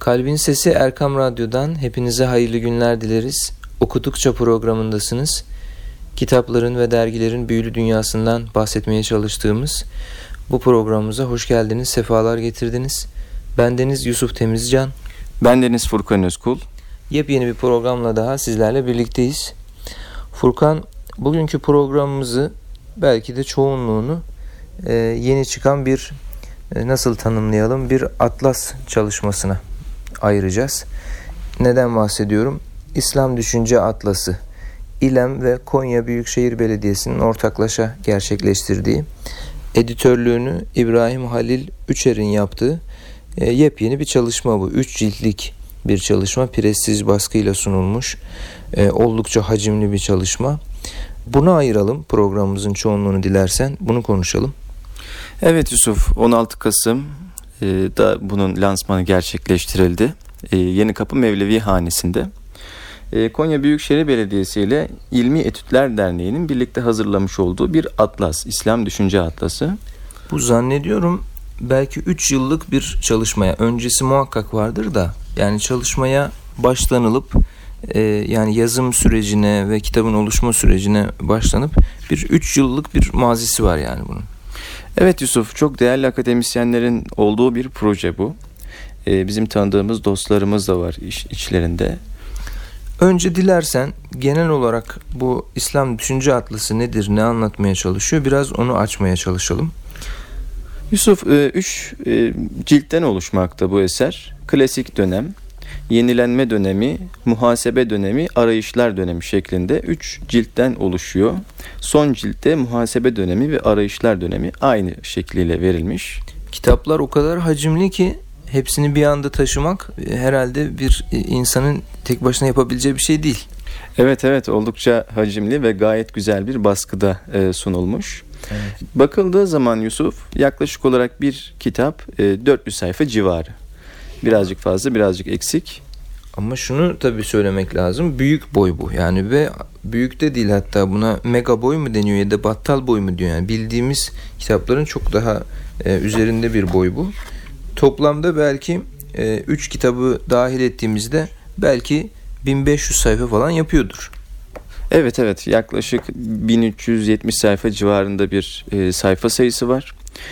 Kalbin Sesi Erkam Radyo'dan hepinize hayırlı günler dileriz. Okudukça programındasınız. Kitapların ve dergilerin büyülü dünyasından bahsetmeye çalıştığımız bu programımıza hoş geldiniz, sefalar getirdiniz. Bendeniz Yusuf Temizcan. Bendeniz Furkan Özkul. Yepyeni bir programla daha sizlerle birlikteyiz. Furkan, bugünkü programımızı belki de çoğunluğunu yeni çıkan bir nasıl tanımlayalım, bir atlas çalışmasına ayıracağız. Neden bahsediyorum? İslam Düşünce Atlası. İLEM ve Konya Büyükşehir Belediyesi'nin ortaklaşa gerçekleştirdiği, editörlüğünü İbrahim Halil Üçer'in yaptığı yepyeni bir çalışma bu. 3 ciltlik bir çalışma, prestij baskıyla sunulmuş. Oldukça hacimli bir çalışma. Buna ayıralım programımızın çoğunluğunu dilersen. Bunu konuşalım. Evet Yusuf, 16 Kasım da bunun lansmanı gerçekleştirildi. Yenikapı Mevlevi Hanesi'nde. Konya Büyükşehir Belediyesi ile İlmi Etütler Derneği'nin birlikte hazırlamış olduğu bir atlas, İslam Düşünce Atlası. Bu zannediyorum belki 3 yıllık bir çalışmaya, öncesi muhakkak vardır da, yani çalışmaya başlanılıp yani yazım sürecine ve kitabın oluşma sürecine başlanıp bir 3 yıllık bir mazisi var yani bunun. Evet Yusuf, çok değerli akademisyenlerin olduğu bir proje bu. Bizim tanıdığımız dostlarımız da var içlerinde. Önce dilersen genel olarak bu İslam Düşünce Atlası nedir, ne anlatmaya çalışıyor, biraz onu açmaya çalışalım. Yusuf, 3 ciltten oluşmakta bu eser. Klasik dönem, yenilenme dönemi, muhasebe dönemi, arayışlar dönemi şeklinde 3 ciltten oluşuyor. Son ciltte muhasebe dönemi ve arayışlar dönemi aynı şekliyle verilmiş. Kitaplar o kadar hacimli ki hepsini bir anda taşımak herhalde bir insanın tek başına yapabileceği bir şey değil. Evet, oldukça hacimli ve gayet güzel bir baskıda sunulmuş. Evet. Bakıldığı zaman Yusuf, yaklaşık olarak bir kitap 400 sayfa civarı. Birazcık fazla, birazcık eksik. Ama şunu tabii söylemek lazım. Büyük boy bu. Yani ve büyük de değil, hatta buna mega boy mu deniyor ya da battal boy mu diyor. Yani bildiğimiz kitapların çok daha üzerinde bir boy bu. Toplamda belki 3 kitabı dahil ettiğimizde belki 1500 sayfa falan yapıyordur. Evet, yaklaşık 1370 sayfa civarında bir sayfa sayısı var.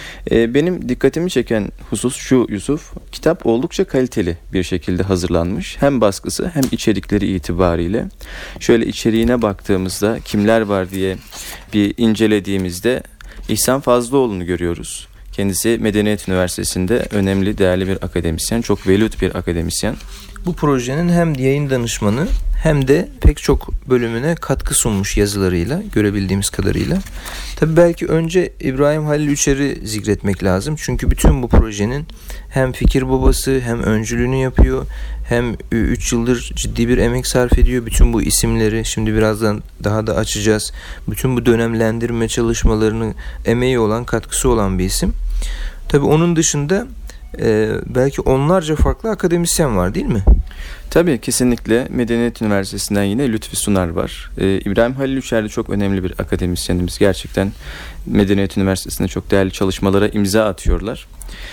Benim dikkatimi çeken husus şu Yusuf, kitap oldukça kaliteli bir şekilde hazırlanmış. Hem baskısı hem içerikleri itibariyle. Şöyle içeriğine baktığımızda kimler var diye bir incelediğimizde İhsan Fazlıoğlu'nu görüyoruz. Kendisi Medeniyet Üniversitesi'nde önemli, değerli bir akademisyen, çok velut bir akademisyen. Bu projenin hem yayın danışmanı hem de pek çok bölümüne katkı sunmuş yazılarıyla, görebildiğimiz kadarıyla. Tabii belki önce İbrahim Halil Üçer'i zikretmek lazım. Çünkü bütün bu projenin hem fikir babası, hem öncülüğünü yapıyor, hem 3 yıldır ciddi bir emek sarf ediyor. Bütün bu isimleri şimdi birazdan daha da açacağız. Bütün bu dönemlendirme çalışmalarını emeği olan, katkısı olan bir isim. Tabii onun dışında belki onlarca farklı akademisyen var, değil mi? Tabii, kesinlikle. Medeniyet Üniversitesi'nden yine Lütfi Sunar var. İbrahim Halil Üçer de çok önemli bir akademisyenimiz. Gerçekten Medeniyet Üniversitesi'nde çok değerli çalışmalara imza atıyorlar.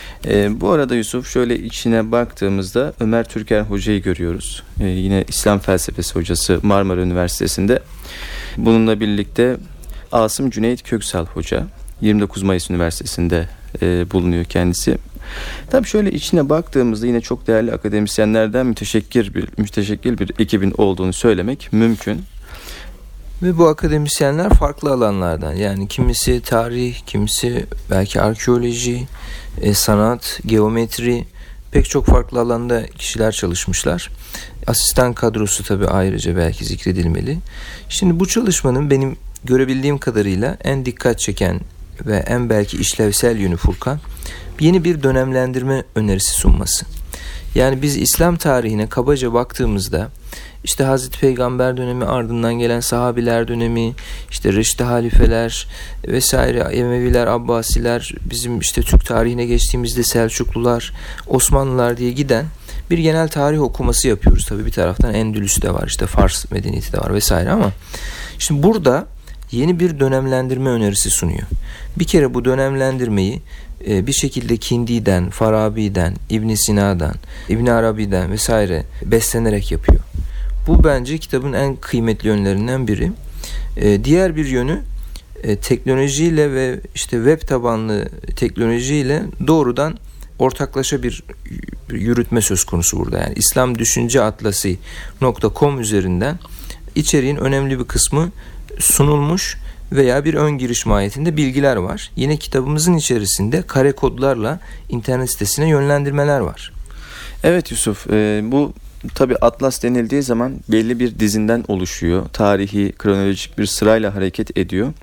Bu arada Yusuf, şöyle içine baktığımızda Ömer Türker Hoca'yı görüyoruz. Yine İslam felsefesi hocası Marmara Üniversitesi'nde. Bununla birlikte Asım Cüneyt Köksal Hoca 29 Mayıs Üniversitesi'nde bulunuyor kendisi. Tabii şöyle içine baktığımızda yine çok değerli akademisyenlerden müteşekkil bir ekibin olduğunu söylemek mümkün. Ve bu akademisyenler farklı alanlardan, yani kimisi tarih, kimisi belki arkeoloji, sanat, geometri, pek çok farklı alanda kişiler çalışmışlar. Asistan kadrosu tabii ayrıca belki zikredilmeli. Şimdi bu çalışmanın benim görebildiğim kadarıyla en dikkat çeken ve en belki işlevsel yönü Furkan, yeni bir dönemlendirme önerisi sunması. Yani biz İslam tarihine kabaca baktığımızda işte Hazreti Peygamber dönemi, ardından gelen sahabiler dönemi, işte Reşidi halifeler vesaire, Emeviler, Abbasiler, bizim işte Türk tarihine geçtiğimizde Selçuklular, Osmanlılar diye giden bir genel tarih okuması yapıyoruz. Tabii bir taraftan Endülüs de var, işte Fars medeniyeti de var vesaire, ama şimdi burada yeni bir dönemlendirme önerisi sunuyor. Bir kere bu dönemlendirmeyi bir şekilde Kindi'den, Farabi'den, İbn Sina'dan, İbn Arabi'den vesaire beslenerek yapıyor. Bu bence kitabın en kıymetli yönlerinden biri. Diğer bir yönü teknolojiyle ve işte web tabanlı teknolojiyle doğrudan ortaklaşa bir yürütme söz konusu burada. Yani islamdüşünceatlası.com üzerinden içeriğin önemli bir kısmı sunulmuş veya bir ön giriş mahiyetinde bilgiler var. Yine kitabımızın içerisinde kare kodlarla internet sitesine yönlendirmeler var. Evet Yusuf, bu tabii atlas denildiği zaman belli bir dizinden oluşuyor. Tarihi, kronolojik bir sırayla hareket ediyor.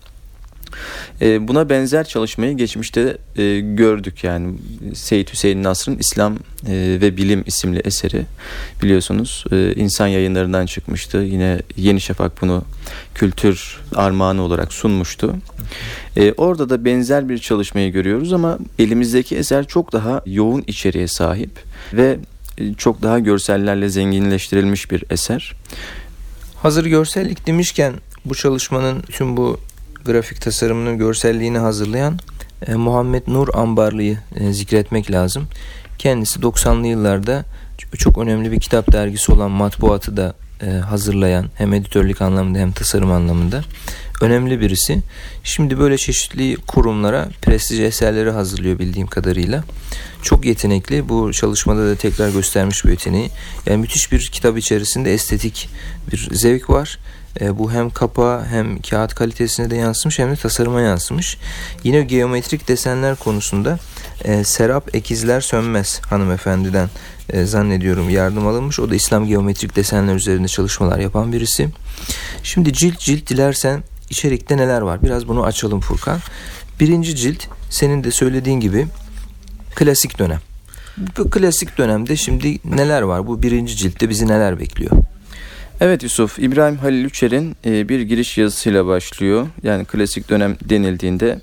Buna benzer çalışmayı geçmişte gördük. Yani Seyyid Hüseyin Nasr'ın İslam ve Bilim isimli eseri, biliyorsunuz insan yayınlarından çıkmıştı. Yine Yeni Şafak bunu kültür armağanı olarak sunmuştu. Orada da benzer bir çalışmayı görüyoruz ama elimizdeki eser çok daha yoğun içeriğe sahip ve çok daha görsellerle zenginleştirilmiş bir eser. Hazır görsellik demişken bu çalışmanın tüm bu grafik tasarımının görselliğini hazırlayan Muhammed Nur Ambarlı'yı zikretmek lazım. Kendisi 90'lı yıllarda çok önemli bir kitap dergisi olan Matbuat'ı da hazırlayan, hem editörlük anlamında hem tasarım anlamında önemli birisi. Şimdi böyle çeşitli kurumlara prestij eserleri hazırlıyor bildiğim kadarıyla. Çok yetenekli. Bu çalışmada da tekrar göstermiş bu yeteneği. Yani müthiş bir kitap içerisinde estetik bir zevk var. Bu hem kapağa hem kağıt kalitesine de yansımış hem de tasarıma yansımış. Yine geometrik desenler konusunda Serap Ekizler Sönmez hanımefendiden zannediyorum yardım alınmış. O da İslam geometrik desenler üzerinde çalışmalar yapan birisi. Şimdi cilt dilersen içerikte neler var? Biraz bunu açalım Furkan. Birinci cilt senin de söylediğin gibi klasik dönem. Bu klasik dönemde şimdi neler var? Bu birinci ciltte bizi neler bekliyor? Evet Yusuf, İbrahim Halil Uçer'in bir giriş yazısıyla başlıyor. Yani klasik dönem denildiğinde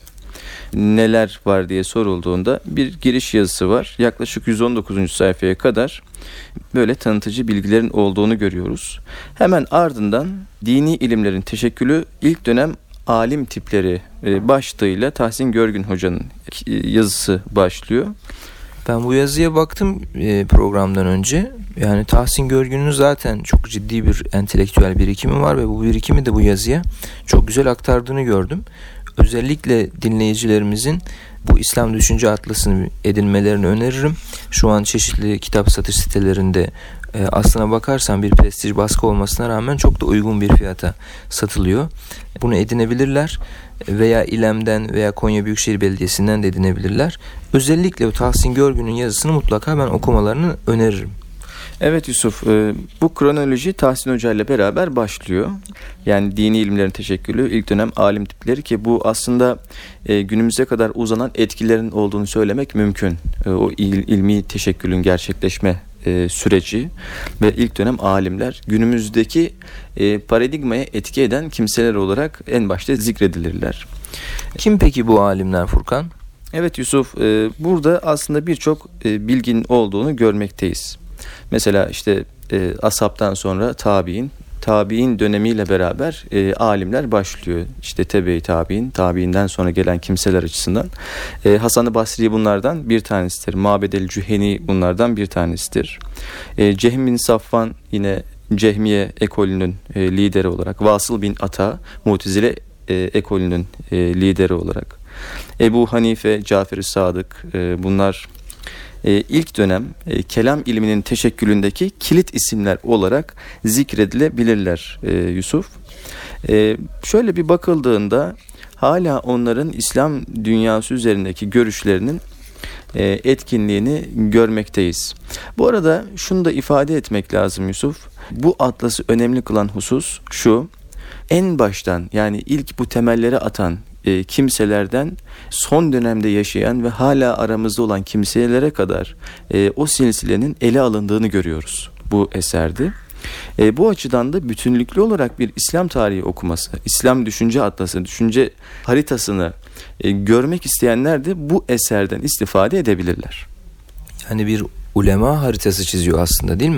neler var diye sorulduğunda bir giriş yazısı var. Yaklaşık 119. sayfaya kadar böyle tanıtıcı bilgilerin olduğunu görüyoruz. Hemen ardından dini ilimlerin teşekkülü ilk dönem alim tipleri başlığıyla Tahsin Görgün Hoca'nın yazısı başlıyor. Ben bu yazıya baktım programdan önce. Yani Tahsin Görgün'ün zaten çok ciddi bir entelektüel birikimi var ve bu birikimi de bu yazıya çok güzel aktardığını gördüm. Özellikle dinleyicilerimizin bu İslam Düşünce Atlası'nı edinmelerini öneririm. Şu an çeşitli kitap satış sitelerinde aslına bakarsan bir prestij baskı olmasına rağmen çok da uygun bir fiyata satılıyor. Bunu edinebilirler veya İLEM'den veya Konya Büyükşehir Belediyesi'nden de edinebilirler. Özellikle Tahsin Görgün'ün yazısını mutlaka ben okumalarını öneririm. Evet Yusuf, bu kronoloji Tahsin Hoca ile beraber başlıyor. Yani dini ilimlerin teşekkülü, ilk dönem alim tipleri, ki bu aslında günümüze kadar uzanan etkilerin olduğunu söylemek mümkün. O ilmi teşekkülün gerçekleşme süreci ve ilk dönem alimler günümüzdeki paradigmaya etki eden kimseler olarak en başta zikredilirler. Kim peki bu alimler Furkan? Evet Yusuf, burada aslında birçok bilginin olduğunu görmekteyiz. Mesela işte ashabtan sonra tabi'in dönemiyle beraber alimler başlıyor. İşte tebe-i tabi'inden sonra gelen kimseler açısından. Hasan-ı Basri bunlardan bir tanesidir. Mabed-el Cüheni bunlardan bir tanesidir. Cehm bin Safvan yine Cehmiye ekolünün lideri olarak. Vasıl bin Ata Mu'tezile ekolünün lideri olarak. Ebu Hanife, Cafer-i Sadık bunlar ilk dönem kelam ilminin teşekkülündeki kilit isimler olarak zikredilebilirler Yusuf. Şöyle bir bakıldığında hala onların İslam dünyası üzerindeki görüşlerinin etkinliğini görmekteyiz. Bu arada şunu da ifade etmek lazım Yusuf. Bu atlası önemli kılan husus şu: en baştan, yani ilk bu temelleri atan kimselerden son dönemde yaşayan ve hala aramızda olan kimselere kadar o silsilenin ele alındığını görüyoruz bu eserde. Bu açıdan da bütünlüklü olarak bir İslam tarihi okuması, İslam düşünce atlası, düşünce haritasını görmek isteyenler de bu eserden istifade edebilirler. Yani bir ulema haritası çiziyor aslında, değil mi?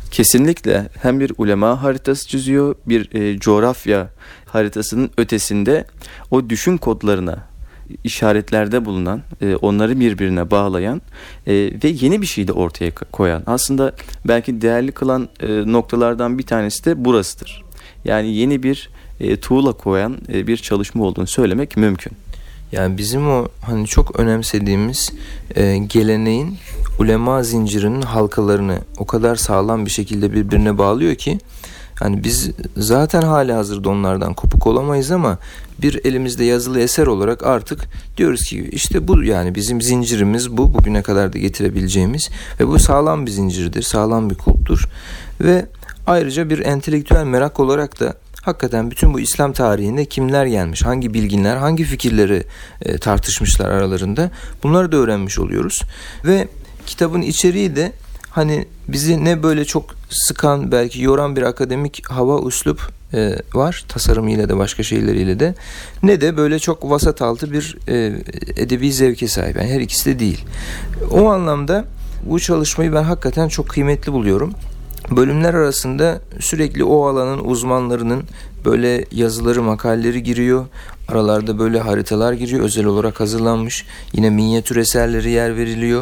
Kesinlikle hem bir ulema haritası çiziyor, bir coğrafya haritasının ötesinde o düşün kodlarına işaretlerde bulunan, onları birbirine bağlayan ve yeni bir şey de ortaya koyan. Aslında belki değerli kılan noktalardan bir tanesi de burasıdır. Yani yeni bir tuğla koyan bir çalışma olduğunu söylemek mümkün. Yani bizim o hani çok önemsediğimiz geleneğin ulema zincirinin halkalarını o kadar sağlam bir şekilde birbirine bağlıyor ki hani biz zaten hali hazırda onlardan kopuk olamayız ama bir elimizde yazılı eser olarak artık diyoruz ki işte bu, yani bizim zincirimiz bu, bugüne kadar da getirebileceğimiz ve bu sağlam bir zincirdir, sağlam bir kulptur ve ayrıca bir entelektüel merak olarak da hakikaten bütün bu İslam tarihinde kimler gelmiş, hangi bilginler, hangi fikirleri tartışmışlar aralarında, bunları da öğrenmiş oluyoruz. Ve kitabın içeriği de hani bizi ne böyle çok sıkan, belki yoran bir akademik hava, üslup var, tasarımıyla da başka şeyleriyle de, ne de böyle çok vasataltı bir edebi zevke sahip. Yani her ikisi de değil. O anlamda bu çalışmayı ben hakikaten çok kıymetli buluyorum. Bölümler arasında sürekli o alanın uzmanlarının böyle yazıları, makaleleri giriyor. Aralarda böyle haritalar giriyor, özel olarak hazırlanmış. Yine minyatür eserleri yer veriliyor.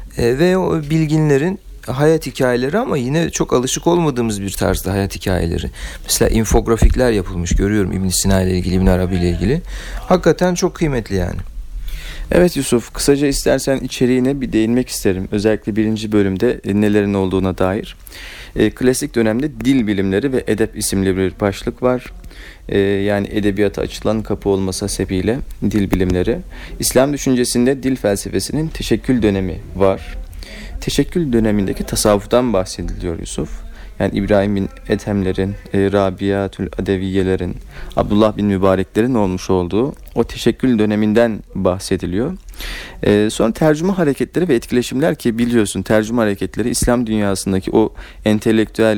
Ve o bilginlerin hayat hikayeleri, ama yine çok alışık olmadığımız bir tarzda hayat hikayeleri. Mesela infografikler yapılmış, görüyorum İbn Sina ile ilgili, İbn Arabi ile ilgili. Hakikaten çok kıymetli yani. Evet Yusuf, kısaca istersen içeriğine bir değinmek isterim. Özellikle 1. bölümde nelerin olduğuna dair. Klasik dönemde dil bilimleri ve edep isimli bir başlık var. Yani edebiyata açılan kapı olması sebebiyle dil bilimleri. İslam düşüncesinde dil felsefesinin teşekkül dönemi var. Teşekkül dönemindeki tasavvuftan bahsediliyor Yusuf. Yani İbrahim bin Ethemlerin, Rabiatül Adeviyelerin, Abdullah bin Mübareklerin olmuş olduğu o teşekkül döneminden bahsediliyor. Sonra tercüme hareketleri ve etkileşimler, ki biliyorsun tercüme hareketleri İslam dünyasındaki o entelektüel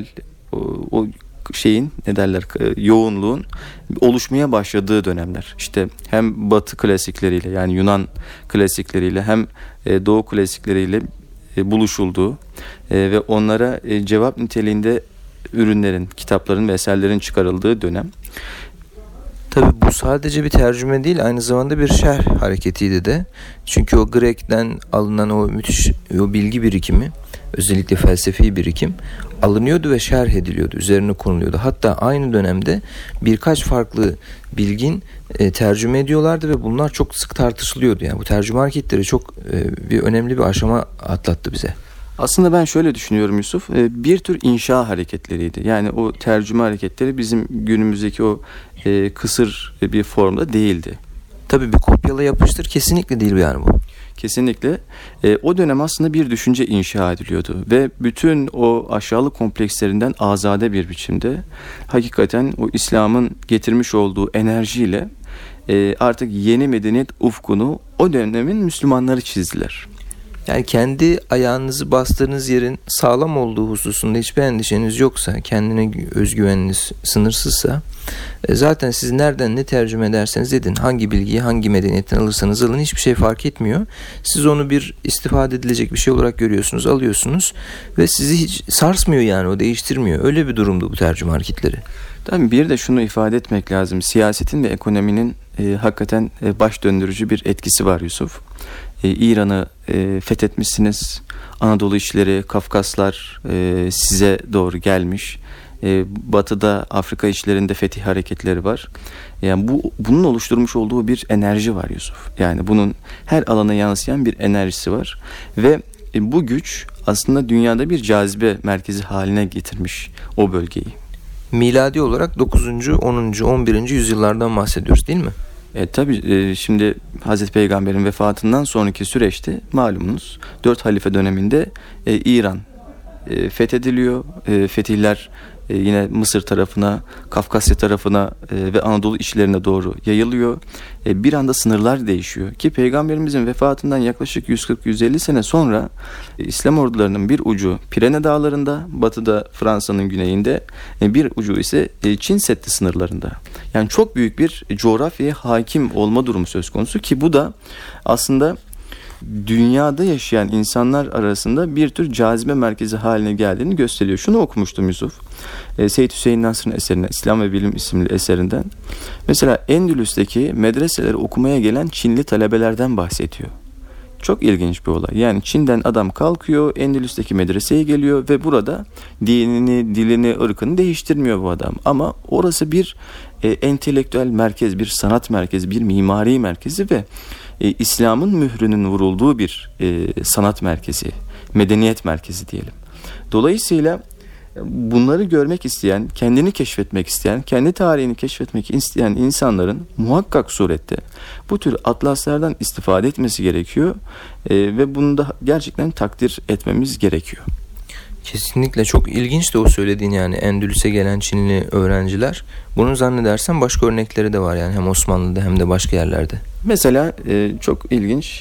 o şeyin, ne derler, yoğunluğun oluşmaya başladığı dönemler. İşte hem Batı klasikleriyle, yani Yunan klasikleriyle, hem Doğu klasikleriyle buluşulduğu ve onlara cevap niteliğinde ürünlerin, kitapların ve eserlerin çıkarıldığı dönem. Tabii bu sadece bir tercüme değil, aynı zamanda bir şerh hareketiydi de. Çünkü o Grek'ten alınan o müthiş o bilgi birikimi, özellikle felsefi birikim alınıyordu ve şerh ediliyordu, üzerine konuluyordu. Hatta aynı dönemde birkaç farklı bilgin tercüme ediyorlardı ve bunlar çok sık tartışılıyordu. Yani bu tercüme hareketleri çok önemli bir aşama atlattı bize. Aslında ben şöyle düşünüyorum Yusuf, bir tür inşa hareketleriydi. Yani o tercüme hareketleri bizim günümüzdeki o kısır bir formda değildi. Tabii bir kopyala yapıştır kesinlikle değil yani bu. Kesinlikle. O dönem aslında bir düşünce inşa ediliyordu ve bütün o aşağılık komplekslerinden azade bir biçimde hakikaten o İslam'ın getirmiş olduğu enerjiyle artık yeni medeniyet ufkunu o dönemin Müslümanları çizdiler. Yani kendi ayağınızı bastığınız yerin sağlam olduğu hususunda hiçbir endişeniz yoksa, kendine özgüveniniz sınırsızsa, zaten siz nereden ne tercüme ederseniz edin, hangi bilgiyi hangi medeniyetten alırsanız alın, hiçbir şey fark etmiyor. Siz onu bir istifade edilecek bir şey olarak görüyorsunuz, alıyorsunuz ve sizi hiç sarsmıyor, yani o değiştirmiyor. Öyle bir durumdu bu tercüme hareketleri. Tabii bir de şunu ifade etmek lazım. Siyasetin ve ekonominin hakikaten baş döndürücü bir etkisi var Yusuf. İran'ı fethetmişsiniz. Anadolu işleri, Kafkaslar size doğru gelmiş. Batı'da Afrika işlerinde fetih hareketleri var. Yani bunun oluşturmuş olduğu bir enerji var Yusuf. Yani bunun her alana yansıyan bir enerjisi var. Ve bu güç aslında dünyada bir cazibe merkezi haline getirmiş o bölgeyi. Miladi olarak 9. 10. 11. yüzyıllardan bahsediyoruz değil mi? Tabii şimdi Hazreti Peygamber'in vefatından sonraki süreçte malumunuz 4 halife döneminde İran fethediliyor. Fetihler yine Mısır tarafına, Kafkasya tarafına ve Anadolu içlerine doğru yayılıyor. Bir anda sınırlar değişiyor ki Peygamberimizin vefatından yaklaşık 140-150 sene sonra İslam ordularının bir ucu Pirene Dağları'nda, batıda Fransa'nın güneyinde, bir ucu ise Çin Seddi sınırlarında. Yani çok büyük bir coğrafyaya hakim olma durumu söz konusu ki bu da aslında dünyada yaşayan insanlar arasında bir tür cazibe merkezi haline geldiğini gösteriyor. Şunu okumuştum Yusuf. Seyyid Hüseyin Nasr'ın eserinden, İslam ve Bilim isimli eserinden. Mesela Endülüs'teki medreseleri okumaya gelen Çinli talebelerden bahsediyor. Çok ilginç bir olay. Yani Çin'den adam kalkıyor, Endülüs'teki medreseye geliyor ve burada dinini, dilini, ırkını değiştirmiyor bu adam. Ama orası bir entelektüel merkez, bir sanat merkezi, bir mimari merkezi ve İslam'ın mührünün vurulduğu bir sanat merkezi, medeniyet merkezi diyelim. Dolayısıyla bunları görmek isteyen, kendini keşfetmek isteyen, kendi tarihini keşfetmek isteyen insanların muhakkak surette bu tür atlaslardan istifade etmesi gerekiyor ve bunu da gerçekten takdir etmemiz gerekiyor. Kesinlikle çok ilginç de o söylediğin, yani Endülüs'e gelen Çinli öğrenciler. Bunun zannedersem başka örnekleri de var, yani hem Osmanlı'da hem de başka yerlerde. Mesela çok ilginç,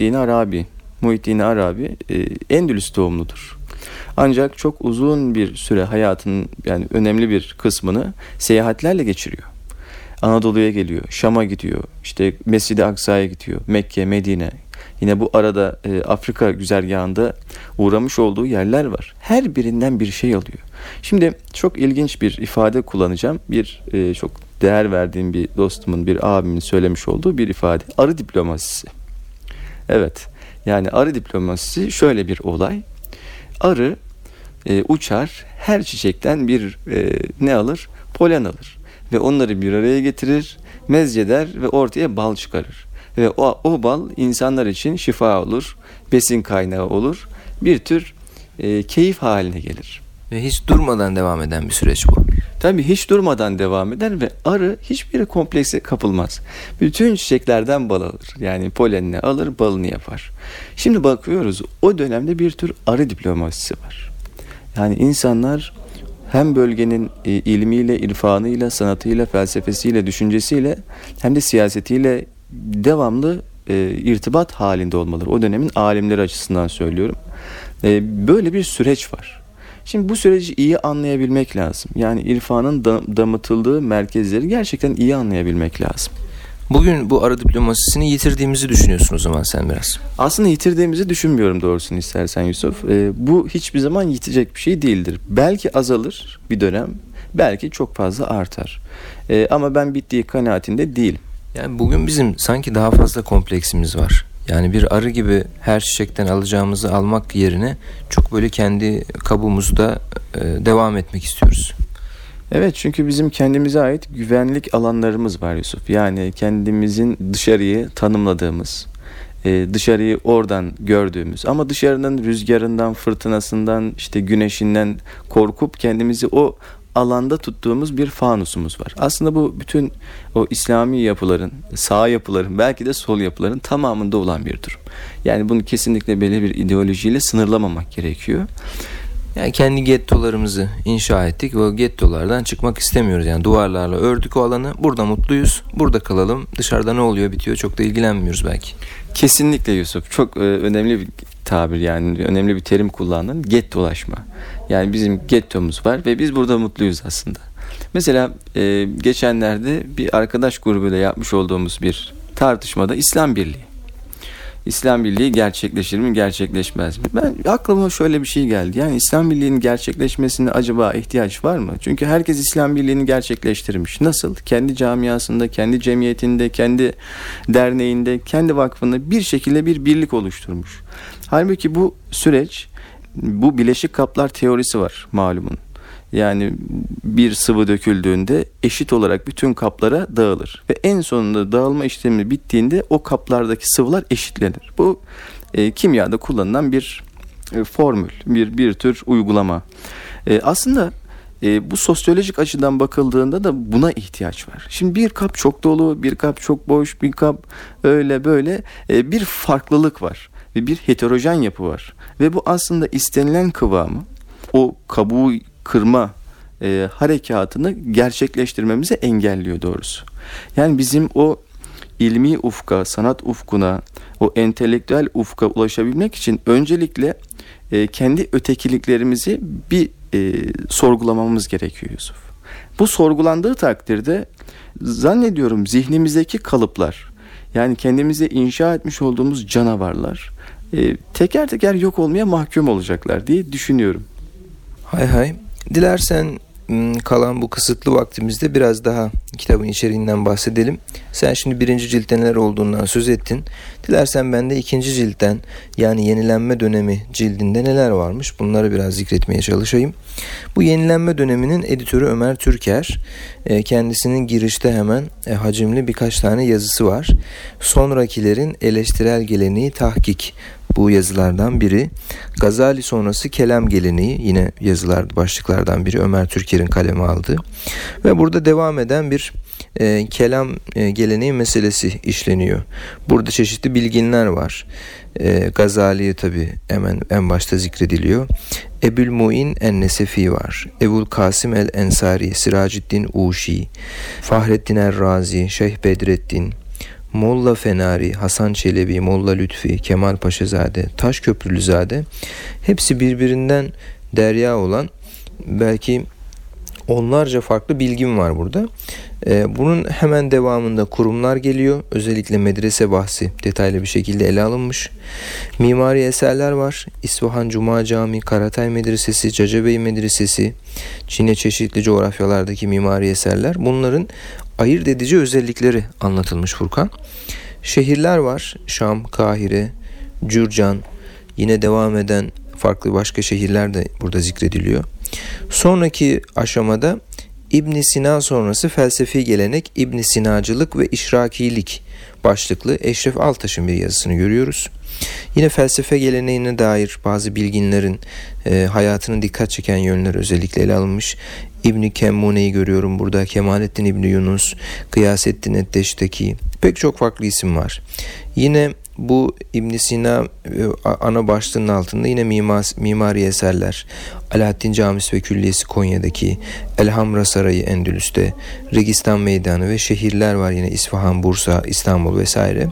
Muhyiddin Arabi Endülüs doğumludur. Ancak çok uzun bir süre hayatının, yani önemli bir kısmını seyahatlerle geçiriyor. Anadolu'ya geliyor, Şam'a gidiyor, işte Mescid-i Aksa'ya gidiyor, Mekke, Medine. Yine bu arada Afrika güzergahında uğramış olduğu yerler var. Her birinden bir şey alıyor. Şimdi çok ilginç bir ifade kullanacağım. Çok değer verdiğim bir dostumun, bir abimin söylemiş olduğu bir ifade. Arı diplomasisi. Evet, yani arı diplomasisi şöyle bir olay. Arı uçar, her çiçekten bir ne alır? Polen alır. Ve onları bir araya getirir, mezceder ve ortaya bal çıkarır. Ve o bal insanlar için şifa olur, besin kaynağı olur, bir tür keyif haline gelir. Ve hiç durmadan devam eden bir süreç bu. Tabii hiç durmadan devam eder ve arı hiçbir komplekse kapılmaz. Bütün çiçeklerden bal alır. Yani polenini alır, balını yapar. Şimdi bakıyoruz, o dönemde bir tür arı diplomasisi var. Yani insanlar hem bölgenin ilmiyle, irfanıyla, sanatıyla, felsefesiyle, düşüncesiyle hem de siyasetiyle devamlı irtibat halinde olmaları. O dönemin alimleri açısından söylüyorum. Böyle bir süreç var. Şimdi bu süreci iyi anlayabilmek lazım. Yani irfanın damıtıldığı merkezleri gerçekten iyi anlayabilmek lazım. Bugün bu arı diplomasisini yitirdiğimizi düşünüyorsun o zaman sen biraz. Aslında yitirdiğimizi düşünmüyorum doğrusunu istersen Yusuf. Bu hiçbir zaman yitecek bir şey değildir. Belki azalır bir dönem, belki çok fazla artar. Ama ben bittiği kanaatinde değilim. Yani bugün bizim sanki daha fazla kompleksimiz var. Yani bir arı gibi her çiçekten alacağımızı almak yerine çok böyle kendi kabuğumuzda devam etmek istiyoruz. Evet, çünkü bizim kendimize ait güvenlik alanlarımız var Yusuf. Yani kendimizin dışarıyı tanımladığımız, dışarıyı oradan gördüğümüz ama dışarının rüzgarından, fırtınasından, işte güneşinden korkup kendimizi o alanda tuttuğumuz bir fanusumuz var. Aslında bu bütün o İslami yapıların, sağ yapıların, belki de sol yapıların tamamında olan bir durum. Yani bunu kesinlikle böyle bir ideolojiyle sınırlamamak gerekiyor. Yani kendi gettolarımızı inşa ettik ve o gettolardan çıkmak istemiyoruz. Yani duvarlarla ördük o alanı. Burada mutluyuz. Burada kalalım. Dışarıda ne oluyor bitiyor çok da ilgilenmiyoruz belki. Kesinlikle Yusuf. Çok önemli bir tabir, yani önemli bir terim kullandın. Gettolaşma. Yani bizim gettomuz var ve biz burada mutluyuz aslında. Mesela geçenlerde bir arkadaş grubuyla yapmış olduğumuz bir tartışmada İslam Birliği gerçekleşir mi, gerçekleşmez mi? Aklıma şöyle bir şey geldi. Yani İslam Birliği'nin gerçekleşmesine acaba ihtiyaç var mı? Çünkü herkes İslam Birliği'ni gerçekleştirmiş. Nasıl? Kendi camiasında, kendi cemiyetinde, kendi derneğinde, kendi vakfında bir şekilde bir birlik oluşturmuş. Halbuki bu süreç, bu bileşik kaplar teorisi var malumun. Yani bir sıvı döküldüğünde eşit olarak bütün kaplara dağılır. Ve en sonunda dağılma işlemi bittiğinde o kaplardaki sıvılar eşitlenir. Bu kimyada kullanılan bir formül, bir tür uygulama. Aslında bu sosyolojik açıdan bakıldığında da buna ihtiyaç var. Şimdi bir kap çok dolu, bir kap çok boş, bir kap öyle böyle bir farklılık var. Ve bir heterojen yapı var. Ve bu aslında istenilen kıvamı, o kabuğu kırma harekatını gerçekleştirmemizi engelliyor doğrusu. Yani bizim o ilmi ufka, sanat ufkuna, o entelektüel ufka ulaşabilmek için öncelikle kendi ötekiliklerimizi bir sorgulamamız gerekiyor Yusuf. Bu sorgulandığı takdirde zannediyorum zihnimizdeki kalıplar, Yani kendimize inşa etmiş olduğumuz canavarlar teker teker yok olmaya mahkum olacaklar diye düşünüyorum. Hay hay. Dilersen kalan bu kısıtlı vaktimizde biraz daha kitabın içeriğinden bahsedelim. Sen şimdi 1. ciltte neler olduğundan söz ettin. Dilersen ben de 2. ciltten, yani yenilenme dönemi cildinde neler varmış bunları biraz zikretmeye çalışayım. Bu yenilenme döneminin editörü Ömer Türker. Kendisinin girişte hemen hacimli birkaç tane yazısı var. Sonrakilerin eleştirel geleneği tahkik. Bu yazılardan biri. Gazali sonrası kelam geleneği, yine yazılar başlıklardan biri Ömer Türker'in kaleme aldığı. Ve burada devam eden bir kelam geleneği meselesi işleniyor. Burada çeşitli bilginler var. Gazali tabi hemen en başta zikrediliyor. Ebu'l-Mu'in en-Nesefi var. Ebu'l Kasım el-Ensari, Siraciddin Uşi, Fahrettin er-Razi, Şeyh Bedrettin, Molla Fenari, Hasan Çelebi, Molla Lütfi, Kemal Paşazade, Taşköprülüzade, hepsi birbirinden derya olan belki onlarca farklı bilgim var burada. Bunun hemen devamında kurumlar geliyor. Özellikle medrese bahsi detaylı bir şekilde ele alınmış. Mimari eserler var. İsfahan Cuma Camii, Karatay Medresesi, Cacabey Medresesi, Çin'e çeşitli coğrafyalardaki mimari eserler. Bunların ayırt edici özellikleri anlatılmış Furkan. Şehirler var. Şam, Kahire, Cürcan, yine devam eden farklı başka şehirler de burada zikrediliyor. Sonraki aşamada İbn Sina sonrası felsefi gelenek, İbn Sinacılık ve İşrakilik başlıklı Eşref Altaş'ın bir yazısını görüyoruz. Yine felsefe geleneğine dair bazı bilginlerin hayatının dikkat çeken yönleri özellikle ele alınmış. İbn-i Kemmune'yi görüyorum burada, Kemalettin İbn Yunus, Gıyasettin Eddeş'teki pek çok farklı isim var. Yine bu İbn Sina ana başlığının altında yine mimari eserler. Alaaddin Camisi ve Külliyesi Konya'daki, Elhamra Sarayı Endülüs'te, Registan Meydanı ve şehirler var yine, İsfahan, Bursa, İstanbul vesaire.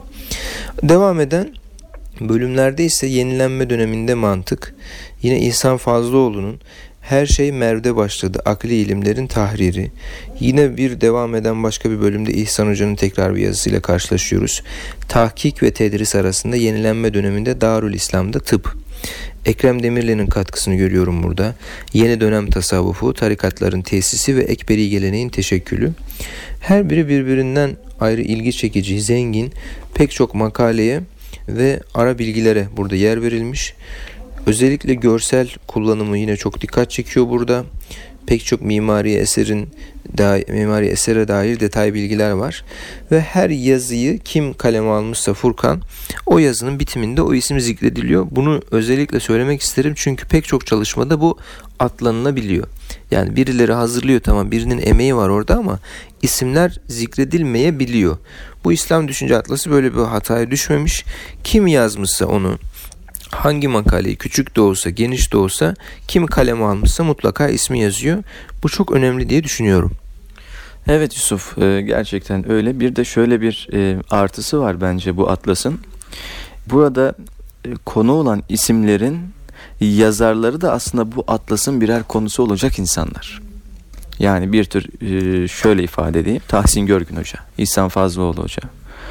Devam eden bölümlerde ise yenilenme döneminde mantık, yine İhsan Fazlıoğlu'nun Her Şey Merv'de Başladı, Akli İlimlerin Tahriri. Yine bir devam eden başka bir bölümde İhsan Hoca'nın tekrar bir yazısıyla karşılaşıyoruz. Tahkik ve tedris arasında yenilenme döneminde Darül İslam'da tıp. Ekrem Demirli'nin katkısını görüyorum burada. Yeni dönem tasavvufu, tarikatların tesisi ve ekberi geleneğin teşekkülü. Her biri birbirinden ayrı ilgi çekici, zengin pek çok makaleye ve ara bilgilere burada yer verilmiş. Özellikle görsel kullanımı yine çok dikkat çekiyor burada. Pek çok mimari esere dair detay bilgiler var. Ve her yazıyı kim kaleme almışsa Furkan, o yazının bitiminde o isim zikrediliyor. Bunu özellikle söylemek isterim çünkü pek çok çalışmada bu atlanılabiliyor. Yani birileri hazırlıyor, tamam, birinin emeği var orada ama isimler zikredilmeyebiliyor. Bu İslam Düşünce Atlası böyle bir hataya düşmemiş. Kim yazmışsa onu, hangi makaleyi küçük de olsa geniş de olsa kim kaleme almışsa mutlaka ismi yazıyor. Bu çok önemli diye düşünüyorum. Evet Yusuf, gerçekten öyle. Bir de şöyle bir artısı var bence bu atlasın. Burada konu olan isimlerin yazarları da aslında bu atlasın birer konusu olacak insanlar. Yani bir tür şöyle ifade edeyim. Tahsin Görgün Hoca, İhsan Fazlıoğlu Hoca,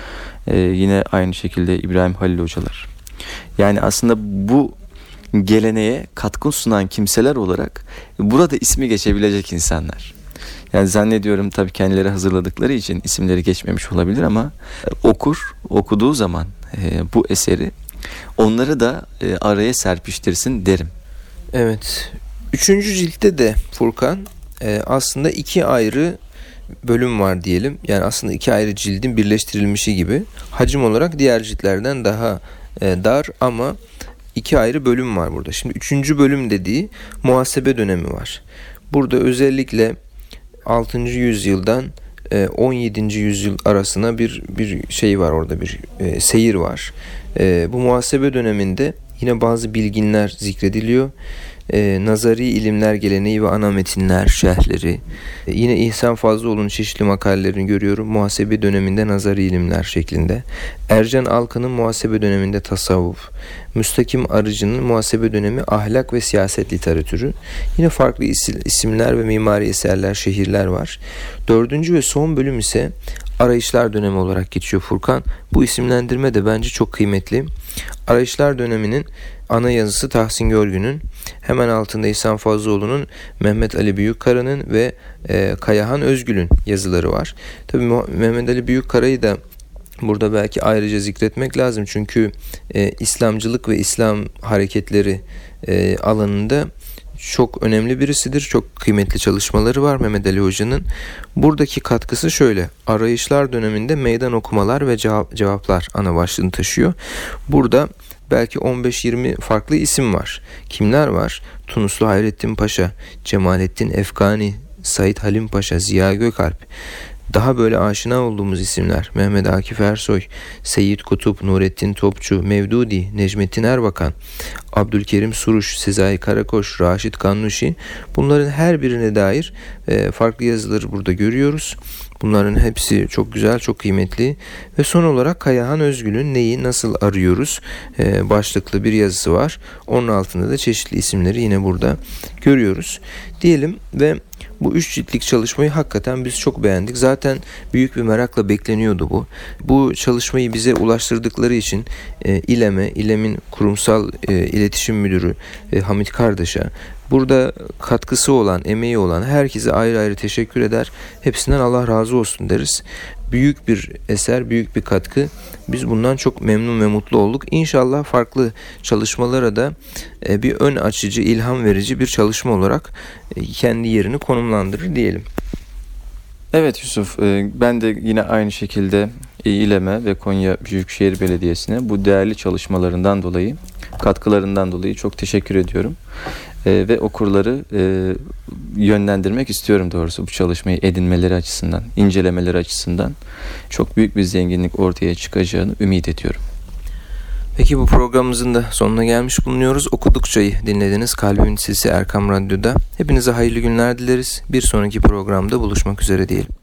yine aynı şekilde İbrahim Halil Hocalar. Yani aslında bu geleneğe katkı sunan kimseler olarak burada ismi geçebilecek insanlar. Yani zannediyorum tabii kendileri hazırladıkları için isimleri geçmemiş olabilir ama okuduğu zaman bu eseri onları da araya serpiştirsin derim. Evet. 3. ciltte de Furkan aslında 2 ayrı bölüm var diyelim. Yani aslında 2 ayrı cildin birleştirilmişi gibi. Hacim olarak diğer ciltlerden daha dar ama 2 ayrı bölüm var burada. Şimdi 3. bölüm dediği muhasebe dönemi var. Burada özellikle 6. yüzyıldan 17. yüzyıl arasına bir şey var orada, bir seyir var. Bu muhasebe döneminde yine bazı bilginler zikrediliyor. Nazari ilimler geleneği ve ana metinler, şerhleri. Yine İhsan Fazlıoğlu'nun çeşitli makalelerini görüyorum. Muhasebe döneminde nazari ilimler şeklinde. Ercan Alkan'ın muhasebe döneminde tasavvuf. Müstakim Arıcı'nın muhasebe dönemi ahlak ve siyaset literatürü. Yine farklı isimler ve mimari eserler, şehirler var. 4. ve son bölüm ise Arayışlar dönemi olarak geçiyor Furkan. Bu isimlendirme de bence çok kıymetli. Arayışlar döneminin ana yazısı Tahsin Görgün'ün, hemen altında İhsan Fazlıoğlu'nun, Mehmet Ali Büyükkara'nın ve Kayahan Özgül'ün yazıları var. Tabii Mehmet Ali Büyükkara'yı da burada belki ayrıca zikretmek lazım. Çünkü İslamcılık ve İslam hareketleri alanında çok önemli birisidir. Çok kıymetli çalışmaları var Mehmet Ali Hoca'nın. Buradaki katkısı şöyle: arayışlar döneminde meydan okumalar ve cevaplar ana başlığını taşıyor. Burada belki 15-20 farklı isim var. Kimler var? Tunuslu Hayrettin Paşa, Cemalettin Efkani, Said Halim Paşa, Ziya Gökalp. Daha böyle aşina olduğumuz isimler: Mehmet Akif Ersoy, Seyyid Kutup, Nurettin Topçu, Mevdudi, Necmettin Erbakan, Abdülkerim Suruş, Sezai Karakoç, Raşit Kannuşi. Bunların her birine dair farklı yazıları burada görüyoruz. Bunların hepsi çok güzel, çok kıymetli. Ve son olarak Kayahan Özgül'ün Neyi Nasıl Arıyoruz başlıklı bir yazısı var. Onun altında da çeşitli isimleri yine burada görüyoruz diyelim ve bu 3 ciltlik çalışmayı hakikaten biz çok beğendik. Zaten büyük bir merakla bekleniyordu bu. Bu çalışmayı bize ulaştırdıkları için İLEM'in kurumsal iletişim müdürü Hamit Kardeş'e, burada katkısı olan, emeği olan herkese ayrı ayrı teşekkür eder. Hepsinden Allah razı olsun deriz. Büyük bir eser, büyük bir katkı. Biz bundan çok memnun ve mutlu olduk. İnşallah farklı çalışmalara da bir ön açıcı, ilham verici bir çalışma olarak kendi yerini konumlandırır diyelim. Evet Yusuf, ben de yine aynı şekilde İLEM'e ve Konya Büyükşehir Belediyesi'ne bu değerli çalışmalarından dolayı, katkılarından dolayı çok teşekkür ediyorum. Ve okurları yönlendirmek istiyorum doğrusu bu çalışmayı edinmeleri açısından, incelemeleri açısından. Çok büyük bir zenginlik ortaya çıkacağını ümit ediyorum. Peki bu programımızın da sonuna gelmiş bulunuyoruz. Okudukça'yı dinlediniz Kalbimin Sesi Erkam Radyo'da. Hepinize hayırlı günler dileriz. Bir sonraki programda buluşmak üzere diyelim.